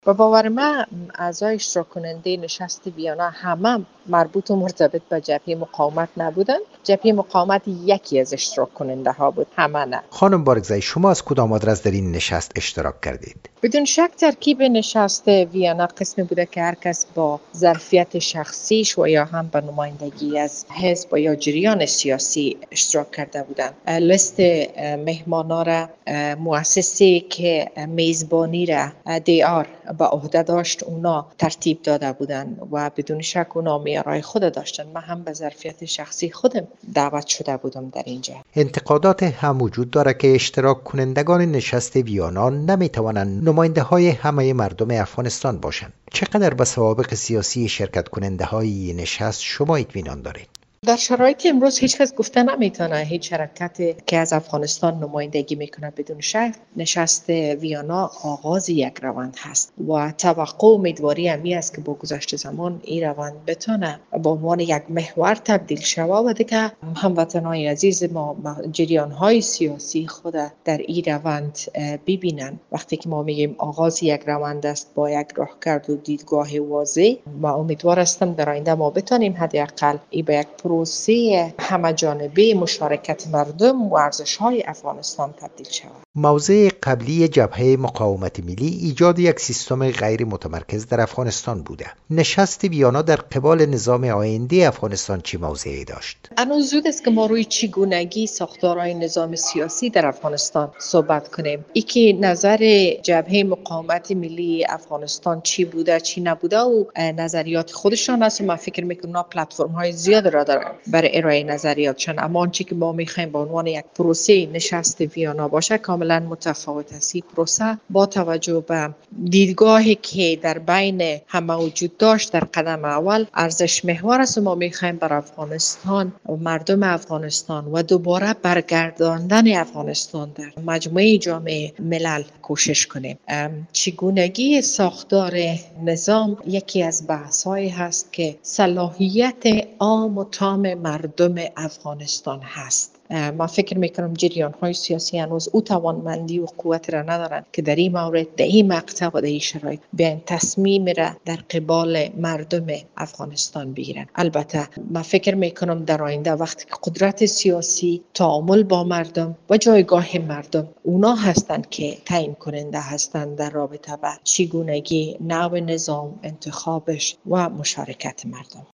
به باور من اعضای اشتراک کننده نشست ویانا همه مربوط و مرتبط به جبهه مقاومت نبودن. جبهه مقاومت یکی از اشتراک کننده ها بود، همه نه. خانم بارگزایی، شما از کدام آدرس در این نشست اشتراک کردید؟ بدون شک ترکیب نشست ویانا قسمی بوده که هر کس با ظرفیت شخصیش و یا هم به نمایندگی از حزب و یا جریان سیاسی اشتراک کرده بودند. لیست مهمانا را مؤسسی که میزبانی را دیار به عهده داشت اونا ترتیب داده بودند و بدون شک اونا معیارهای خود داشتن. من هم به ظرفیت شخصی خودم دعوت شده بودم در اینجا. انتقادات هم وجود دارد که اشتراک کنندگان نشست ویانا نمیتوانند نماینده های همه مردم افغانستان باشند. چقدر به سوابق سیاسی شرکت کننده های نشست شما اطمینان دارید؟ در شرایط امروز هیچ کس گفته نمیتونه هیچ حرکتی که از افغانستان نمایندگی میکنه بدون شک نشست ویانا آغاز یک روند هست و توقع و امیدواری همی است که با گذشت زمان این روند بتونه به عنوان یک محور تبدیل شود و دیگه هموطنان عزیز ما جریان های سیاسی خود در این روند ببینن. وقتی که ما میگیم آغاز یک روند است با یک راهکرد و دیدگاه واضح، و امیدوار هستم در آینده ما بتونیم حداقل این به یک پروسه همه جانبه مشارکت مردم و ارزش‌های افغانستان تبدیل شود. موضع قبلی جبهه مقاومت ملی ایجاد یک سیستم غیر متمرکز در افغانستان بوده. نشست ویانا در قبال نظام آینده افغانستان چه موضعی داشت؟ هنوز زود است که ما روی چگونگی ساختارهای نظام سیاسی در افغانستان صحبت کنیم. ای که نظر جبهه مقاومت ملی افغانستان چی بوده چی نبوده و نظریات خودشان است. من فکر میکنم پلتفرم های زیاد را دارن برای ارائه نظریاتشان، اما آنچه که ما میخوایم به عنوان یک پروسه نشست ویانا باشه کاملا متفاوت است. این پروسه با توجه به دیدگاهی که در بین همه وجود داشت در قدم اول ارزش محور است. ما میخوایم بر افغانستان و مردم افغانستان و دوباره برگرداندن افغانستان در مجموعه جامعه ملل کوشش کنیم. چگونگی ساختار نظام یکی از بحث‌هایی هست که صلاحیت عام و تام مردم افغانستان هست. من فکر میکنم جریان های سیاسی هنوز او توانمندی و قوت را ندارند که در این مورد در این مقطع و در این شرایط بیان تصمیم را در قبال مردم افغانستان بگیرن. البته من فکر میکنم در آینده وقتی که قدرت سیاسی تعامل با مردم و جایگاه مردم اونا هستند که تعیین کننده هستند در رابطه با چگونگی نوع نظام، انتخابش و مشارکت مردم.